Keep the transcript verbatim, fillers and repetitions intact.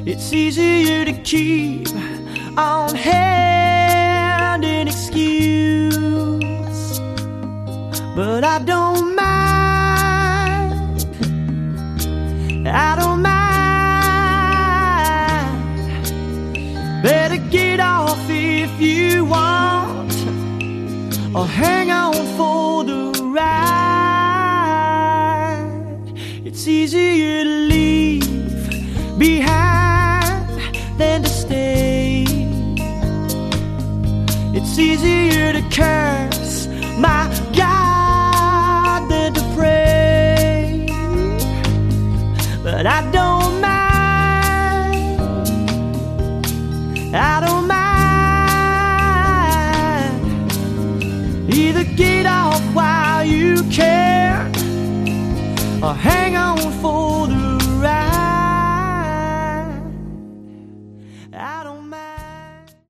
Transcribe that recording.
It's easier to keep on hand an excuse, but I don't mind, I don't mind. Better get off if you want, or hang on for the ride. It's easier to leave behind than to stay. It's easier to curse my God than to pray, but I don't mind, I don't mind. Either get off while you can, or hang on for the ride. I don't mind.